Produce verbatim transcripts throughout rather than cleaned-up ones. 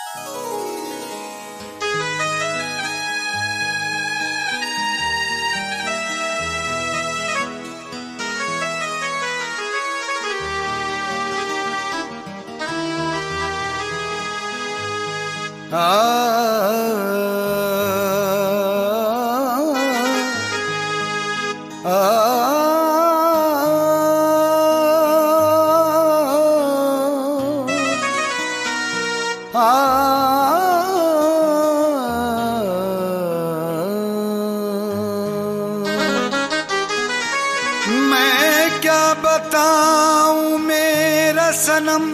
आ, आ, आ, मैं क्या बताऊं मेरा सनम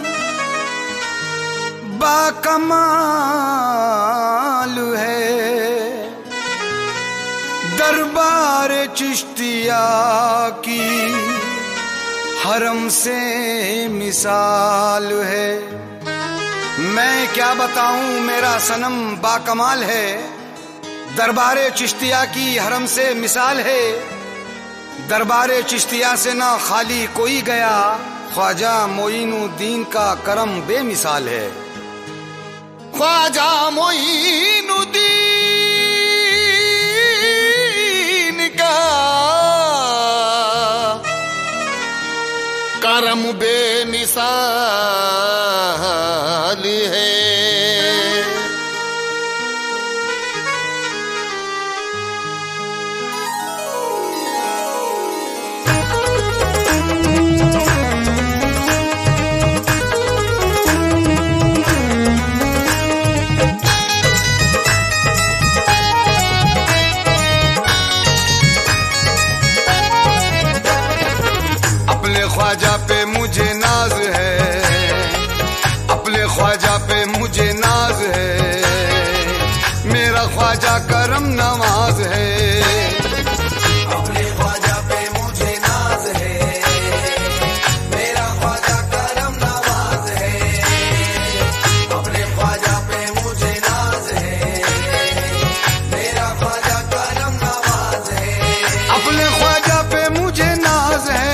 बाकमाल है, दरबार चिश्तिया की हरम से मिसाल है। मैं क्या बताऊं मेरा सनम बाकमाल है, दरबार चिश्तिया की हरम से मिसाल है। दरबार चिश्तिया से ना खाली कोई गया, ख्वाजा मोइनुद्दीन का करम बेमिसाल है। ख्वाजा मोइनुद्दीन का करम बेमिसाल है। ख्वाजा पे मुझे नाज है, अपने ख्वाजा पे मुझे नाज है, मेरा ख्वाजा करम नवाज है। अपने ख्वाजा पे मुझे नाज है, मेरा ख्वाजा करम नवाज है। अपने ख्वाजा पे मुझे नाज है, मेरा ख्वाजा करम नवाज है। अपने ख्वाजा पे मुझे नाज है,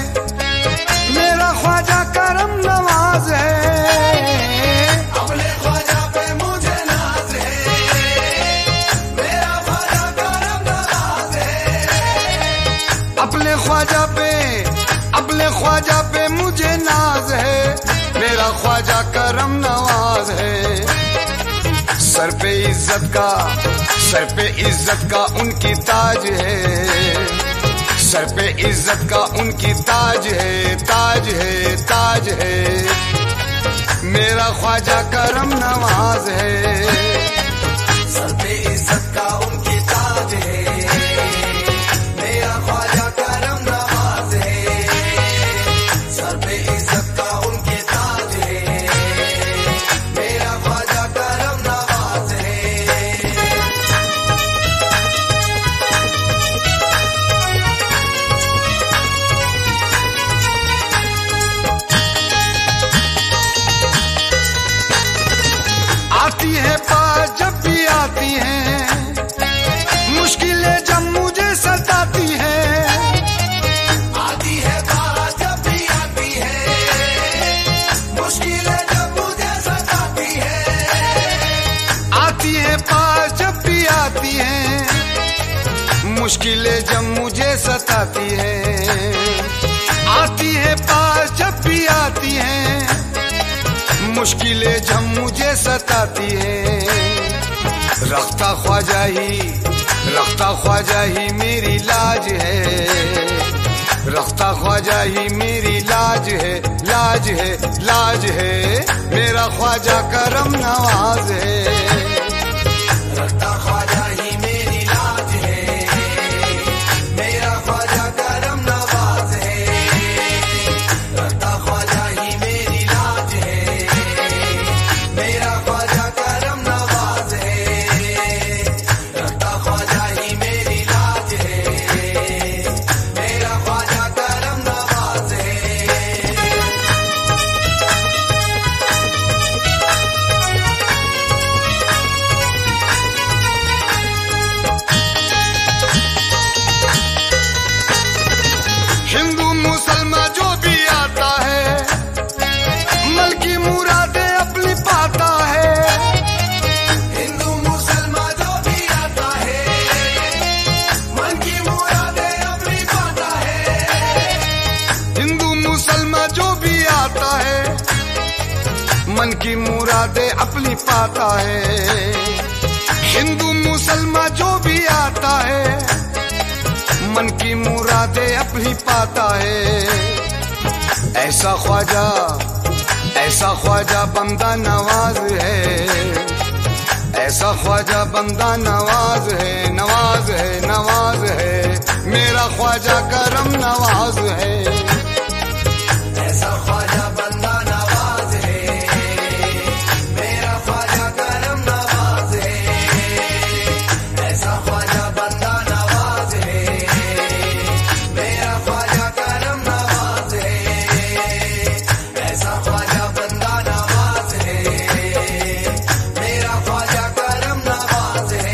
ख्वाजा करम नवाज है। अपने ख्वाजा पे मुझे नाज है, मेरा ख्वाजा करम नवाज है। अपने ख्वाजा पे अपने ख्वाजा पे मुझे नाज है, मेरा ख्वाजा करम नवाज है। सर पे इज्जत का सर पे इज्जत का उनकी ताज है, सर पे इज्जत का उनकी ताज है, ताज है, ताज है। मेरा ख्वाजा करम नवाज है। सर पे इज्जत का उनकी ताज है, मेरा ख्वाजा करम नवाज है। सर पे इज्जत का उनकी ताज है, मेरा ख्वाजा करम नवाज है। आती है पास जब भी आती हैं, मुश्किलें जब मुझे सताती हैं। आती है पास जब भी आती है, मुश्किलें जब मुझे सताती हैं। आती है पास जब भी आती हैं, मुश्किलें जब मुझे सताती हैं। आती है पास जब भी आती हैं, मुश्किलें जब मुझे सताती हैं। रखता ख्वाजा ही रखता ख्वाजा ही मेरी लाज है, रखता ख्वाजा ही मेरी लाज है, लाज है, लाज है। मेरा ख्वाजा करम नवाज है। रखता ख्वाजा ही मेरी लाज है, मेरा ख्वाजा करम नवाज है। रखता ख्वाजा ही मेरी लाज है, मेरा ख्वाजा करम नवाज है। रखता ख्वाजा ही मेरी लाज है, मेरा ख्वाजा करम नवाज है। मन की मुरादे अपनी पाता है। हिंदू मुसलमान जो भी आता है मन की मुरादे अपनी पाता है। ऐसा ख्वाजा ऐसा ख्वाजा बंदा नवाज है, ऐसा ख्वाजा बंदा नवाज है, नवाज है नवाज है मेरा ख्वाजा करम नवाज है। ऐसा ख्वाजा बंदा नवाज है, मेरा ख्वाजा करम नवाज है। ऐसा ख्वाजा बंदा नवाज है, मेरा ख्वाजा करम नवाज है। ऐसा ख्वाजा बंदा नवाज है, मेरा ख्वाजा करम नवाज है।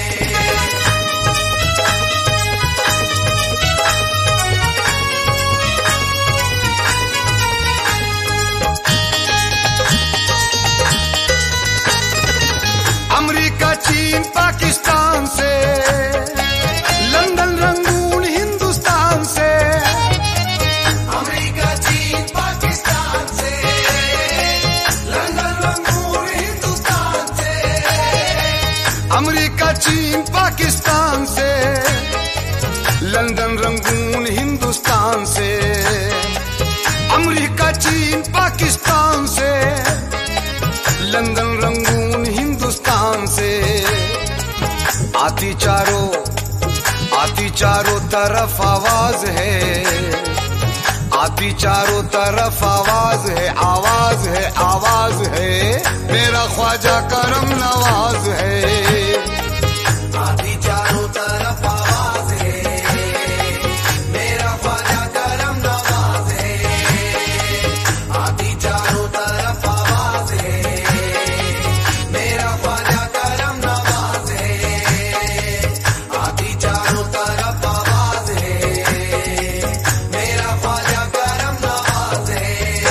अमेरिका चीन पाकिस्तान से, लंदन रंगून हिंदुस्तान से। अमेरिका चीन पाकिस्तान से, लंदन रंगून हिंदुस्तान से। अमेरिका चीन पाकिस्तान से, लंदन रंगून हिंदुस्तान से। अमेरिका चीन पाकिस्तान से, लंदन रंगून हिंदुस्तान से। आती चारों आती चारों तरफ आवाज है, आती चारों तरफ आवाज है, आवाज है आवाज है मेरा ख्वाजा करम नवाज है। आती चारों तरफ आवाज है, मेरा ख्वाजा करम नवाज है। आती चारों तरफ आवाज है, मेरा ख्वाजा करम नवाज है। आती चारों तरफ आवाज है, मेरा ख्वाजा करम नवाज है।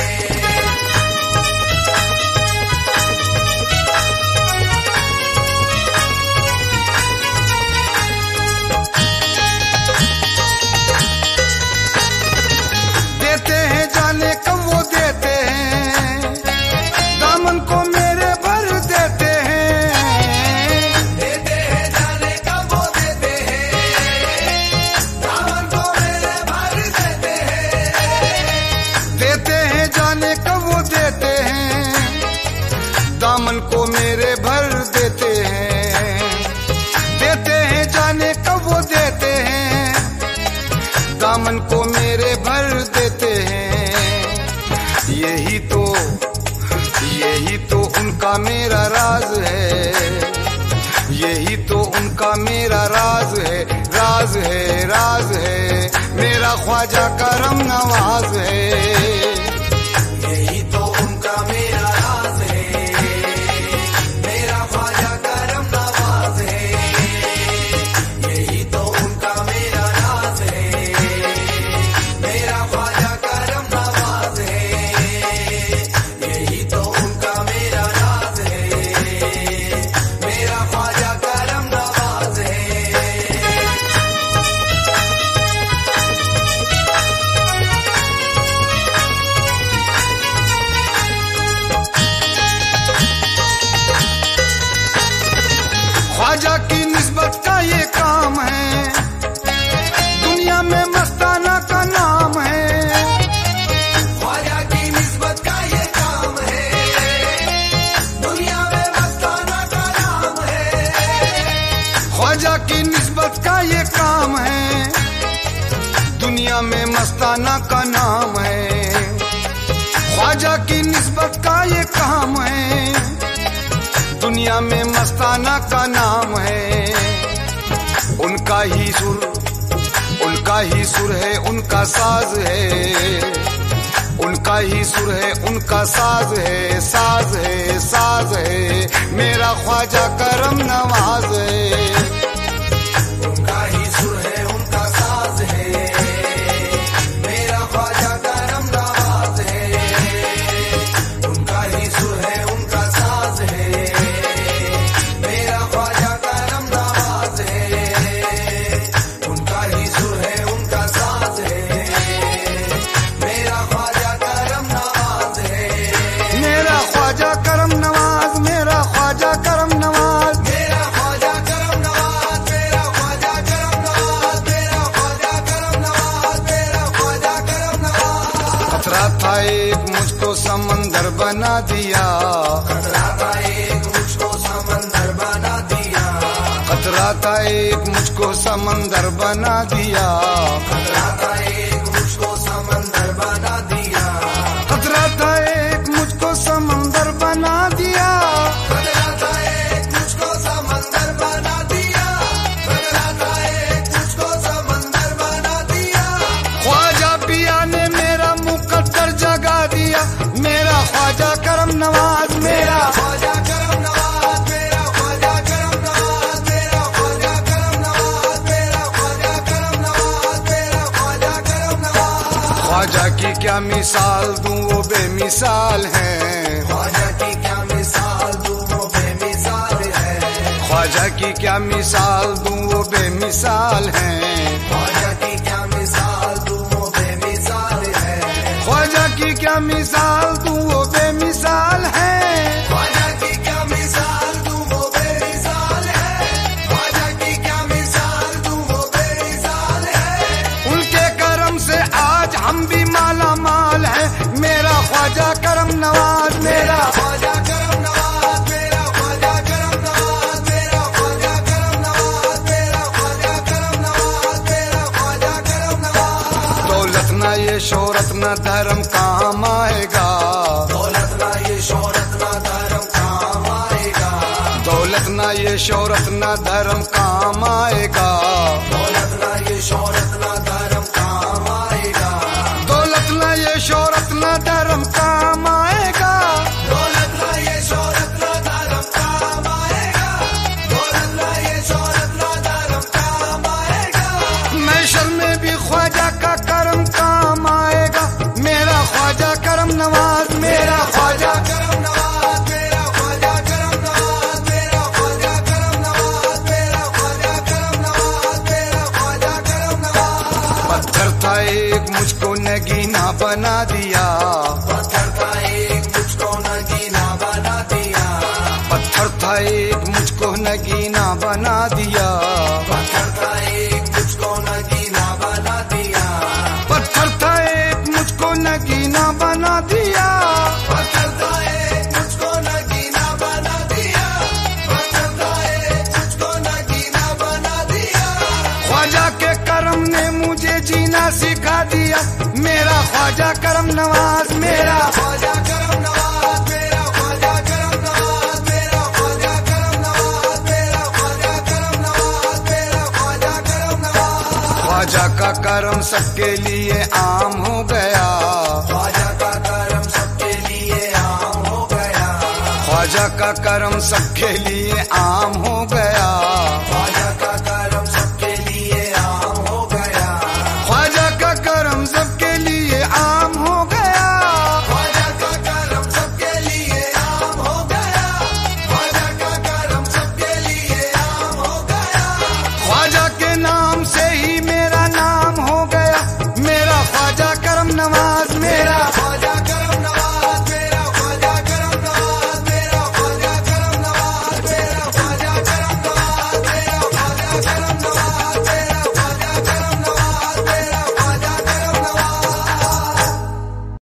देते हैं जाने कब वो देते हैं, दामन को मेरे भर देते हैं। देते हैं जाने कब वो देते हैं, दामन को मेरे भर देते हैं। देते हैं जाने कब वो देते हैं, दामन को मेरे भर देते हैं। देते हैं जाने कब वो देते हैं, दामन को मेरे भर देते हैं। यही तो यही तो उनका मेरा राज है, यही तो उनका मेरा राज है, राज है राज है मेरा ख्वाजा करम नवाज है। यही तो उनका मेरा राज है, मेरा ख्वाजा करम नवाज है। यही तो उनका मेरा राज है, मेरा ख्वाजा करम नवाज है। यही तो उनका मेरा राज है, मेरा ख्वाजा करम नवाज है। ख्वाजा की निस्बत का ये काम है, दुनिया में मस्ताना का नाम है। ख्वाजा की निस्बत का ये काम है, दुनिया में मस्ताना का नाम है। ख्वाजा की निस्बत का ये काम है, दुनिया में मस्ताना का नाम है। ख्वाजा की निस्बत का ये काम है, दुनिया में मस्ताना का नाम है। उनका ही सुर उनका ही सुर है, उनका साज है। उनका ही सुर है, उनका साज है, साज है साज है मेरा ख्वाजा करम नवाज है। उनका ही सुर है, उनका साज है, मेरा ख्वाजा करम नवाज है। उनका ही सुर है, उनका साज है, मेरा ख्वाजा करम नवाज है। उनका ही सुर है, उनका साज है, मेरा ख्वाजा करम नवाज है। मेरा ख्वाजा दिया, खतरा था एक मुझको समंदर बना दिया, खतरा था एक मुझको समंदर बना दिया, खतरा था एक मुझको समंदर बना दिया, खतरा था एक मुझको समंदर बना दिया, खतरा था एक मुझको समंदर बना दिया, खतरा था एक मुझको समंदर बना दिया। ख्वाजा पिया ने मेरा मुकद्दर जगा दिया, मेरा ख्वाजा करम नवाज, मेरा ख्वाजा करम नवाज, मेरा ख्वाजा करम नवाज, मेरा ख्वाजा करम नवाज, मेरा ख्वाजा करम नवाज, मेरा ख्वाजा करम नवाज। ख्वाजा की क्या मिसाल दूं वो बेमिसाल है, ख्वाजा की क्या मिसाल दूं वो बेमिसाल है, ख्वाजा की क्या मिसाल दूं वो बेमिसाल है, ख्वाजा की क्या मिसाल दूं वो बेमिसाल है, ख्वाजा की क्या मिसाल दूं वो बेमिसाल है, ख्वाजा की क्या मिसाल दूं वो बेमिसाल है, ख्वाजा की क्या मिसाल दूं वो बेमिसाल है। उनके करम से आज हम भी माला माल है, मेरा ख्वाजा करम नवाज, मेरा ख्वाजा करम नवाज, मेरा ख्वाजा करम नवाज, मेरा ख्वाजा करम नवाज, मेरा ख्वाजा करम नवाज, मेरा ख्वाजा करम नवाज। दौलत ना ये शोहरत ना धर्म काम आएगा, दौलत ना ये शोहरत ना धर्म काम आएगा, दौलत ना ये शोहरत ना धर्म काम आएगा, दौलत ना ये शोहरत ना धर्म काम आएगा, दौलत ना ये शोहरत ना धर्म काम आएगा, दौलत ना ये शोहरत ना धर्म काम आएगा, दौलत ना ये शोहरत ना धर्म काम आएगा। मैशर में भी ख्वाजा का करम काम आएगा, मेरा ख्वाजा करम नवाज, मेरा ख्वाजा करम नवाज, मेरा ख्वाजा करम नवाज, मेरा ख्वाजा करम नवाज, मेरा ख्वाजा करम नवाज, मेरा ख्वाजा करम नवाज। पत्थर था एक मुझको नगीना बना दिया, पत्थर था एक मुझको नगीना बना दिया, पत्थर था एक मुझको नगीना बना दिया, पत्थर था एक मुझको नगीना बना दिया, पत्थर था एक मुझको नगीना बना दिया, पत्थर था एक मुझको नगीना बना दिया, पत्थर था एक मुझको नगीना बना दिया। ख्वाजा के करम ने मुझे जीना सिखा दिया, मेरा ख्वाजा करम नवाज, मेरा ख्वाजा करम नवाज, मेरा ख्वाजा करम नवाज, मेरा ख्वाजा करम नवाज, मेरा ख्वाजा करम नवाज, मेरा ख्वाजा करम नवाज। ख्वाजा का करम सबके लिए आम हो गया, ख्वाजा का करम सबके लिए आम हो गया, ख्वाजा का करम सबके लिए आम हो गया,